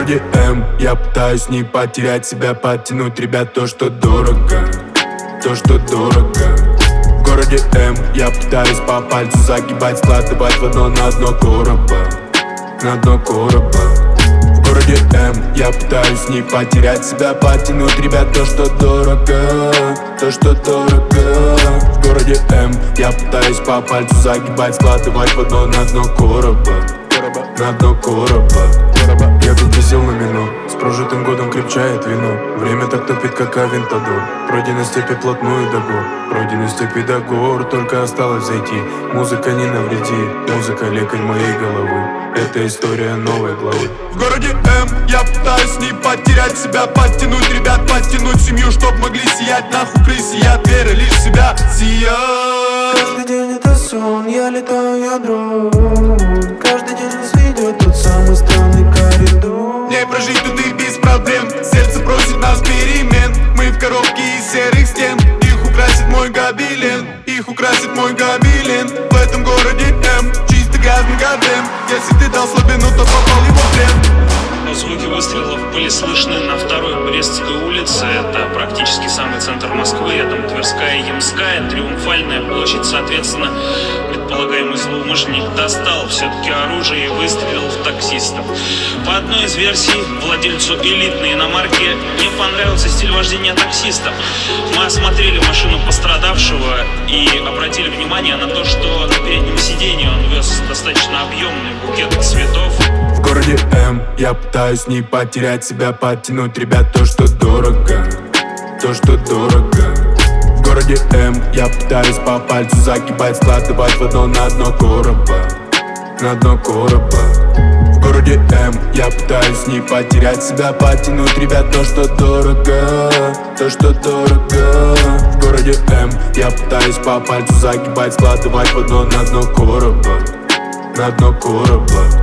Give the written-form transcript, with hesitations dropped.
городе М я пытаюсь не потерять себя, подтянуть, ребят, то, что дорого, то, что дорого. В городе М я пытаюсь по пальцу загибать, складывать в одно на дно короба, на дно короба. В городе М я пытаюсь не потерять себя, подтянуть, ребят, то, что дорого, то, что дорого. В городе М я пытаюсь по пальцу загибать, складывать в одно на дно короба, на дно короба. Я тут присел на мину, с прожитым годом крепчает вино. Время так топит, как авентадор. Пройдены степи плотную до гор, пройдены степи до гор. Только осталось зайти, музыка не навреди. Музыка лекарь моей головы, это история новой главы. В городе М я пытаюсь не потерять себя, подтянуть, ребят, подтянуть семью, чтоб могли сиять. Нахуй крысы, я верю лишь в себя сиять. Каждый день это сон, я летаю, я дрон. Каждый день нас ведет тот самый странный коридор. Мне прожить тут и без проблем, сердце просит нас перемен. Мы в коробке из серых стен, их украсит мой гобелен, их украсит мой гобелен. В этом городе М чисто грязный гадем. Если ты дал слабину, то попал его в плен. Звуки выстрелов были слышны на второй Брестской улице. Это практически самый центр Москвы. Рядом Тверская и Ямская, Триумфальная площадь. Соответственно, предполагаемый злоумышленник достал все-таки оружие и выстрелил в таксистов. По одной из версий, владельцу элитной иномарки не понравился стиль вождения таксиста. Мы осмотрели машину пострадавшего и обратили внимание на то, что на переднем сиденье он вез достаточно объемный букет цветов. В городе М я пытаюсь не потерять себя, подтянуть, ребят, то, что дорого, то, что дорого. В городе М я пытаюсь по пальцу загибать, складывать в одно на дно короба, на дно короба. В городе М я пытаюсь не потерять себя, подтянуть, ребят, то, что дорого, то, что дорого. В городе М я пытаюсь по пальцу загибать, складывать в одно на дно короба, на дно короба.